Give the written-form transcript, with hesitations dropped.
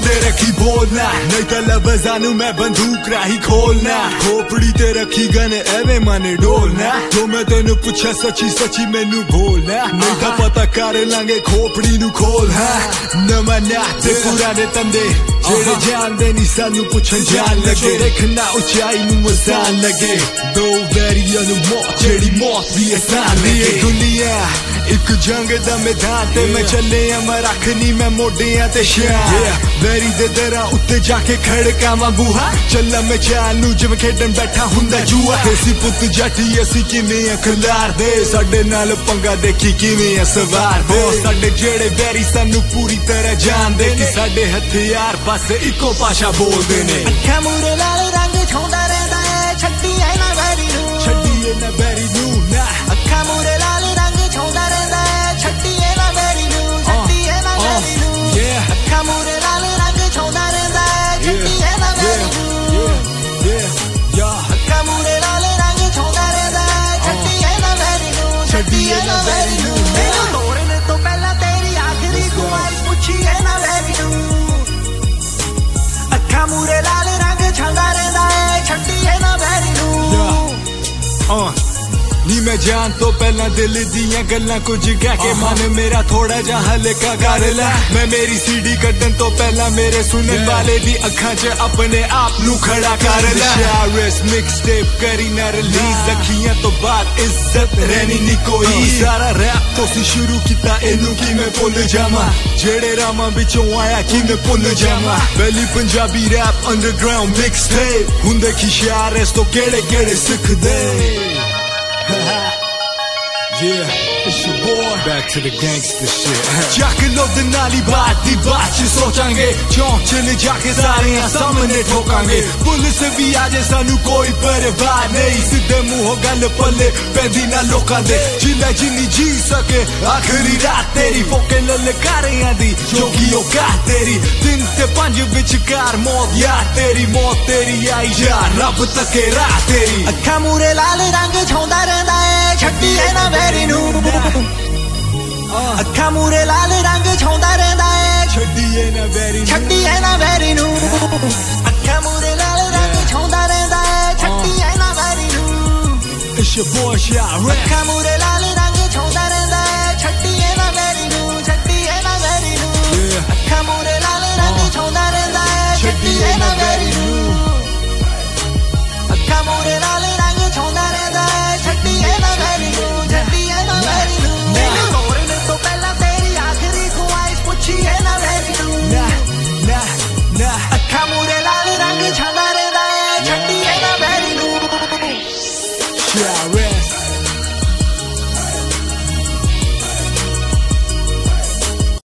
ते रखी बोलना नहीं तो लबजानू मैं बंदूक राही खोलना खोपड़ी ते रखी गन एवे माने डोलना जो मैं तेनू पुछा सची सची मैनू बोलना नहीं तो पता कर लांगे खोपड़ी नू खोल नवा नाथ ते पुराने तंदे जेड़े जानदे नी सानू पुछन जान लगे देखना ऊंचाई नू मजान लगे दो वैरियां नू मौत जेड़ी मौत भी आसान लगे दुनिया एक जंग दा मैदान ते मैं चले मैं रखनी मैं मोडियां ते शान वैरी दे दरा उत्ते जाके खड़कावां बूहा चला मैं चालू जिवें खेडन बैठा हुंदा जुआ देसी पुत जट्टी असी किवें अखलार दे साडे नाल पंगा देखी किवें सवार दे साडे जेड़े वैरी सानू पूरी तरह जानदे कि साडे हथियार बस इको भाषा बोलदे ने अखा मूरे लाल रंग छौंदा रहिंदा है छड्डीए ना वैरी नू ना अखा मूरे लाल रंग छौंदा रहिंदा है छड्डीए ना वैरी नू अखा मूरे लाल रंग छौंदा रहिंदा है छड्डीए ना वैरी नू अखा मूरे लाल रंग छौंदा रहिंदा है छड्डीए ना वैरी नू मैनू तोड़न तो पहला तेरी आखिरी ख्वाहिश पुछीए ना वैरी नू अखा मूरे लाल रंग छौंदा रहिंदा है छड्डीए ना वैरी नू नी मैं जान तो पहला दिल दियां गल्लां कुछ कह के मन मेरा थोड़ा जा हल्का कर लै मैं मेरी सीडी कड्डन तो पहला मेरे सुनन वाले दी अखां च अपने आप नू खड़ा कर लै शायरस मिक्स टेप करी ना रिलीज अखियां तो बाद इज्जत रहनी नी कोई सारा रैप तो सी शुरू कीता इनू की मैं भुल जावां जेड़े रामां विचों आया कि मैं भुल जावां valley Punjabi rap underground mix tape हुंदे की शायरस तो केड़े केड़े सिखदे Yeah, it's your boy. Back to the gangster shit. जाके लो दनाली बात च सोचांगे चौंक चले जाके सारे सामने ठोकांगे पुलिस भी आजे सानू कोई परवाह नहीं सीधे मुंह गल पल्ले पैंदी ना लोकां दे जिन्ना जिन्नी जी सके आखिरी रात तेरी फोके ललकारियां दी जोगी औकात तेरी दिन ते 5 विचकार मौत यार तेरी आई यार रब तके राह तेरी अखा मूरे लाल रंग छौंदा रहिंदा है छड्डीए ना वैरी नू अखा मूरे लाल रंग छौंदा रहिंदा है छड्डीए ना वैरी नू अखा मूरे लाल रंग छौंदा रहिंदा है छड्डीए ना वैरी नू It's your boy Shaq अखा मूरे लाल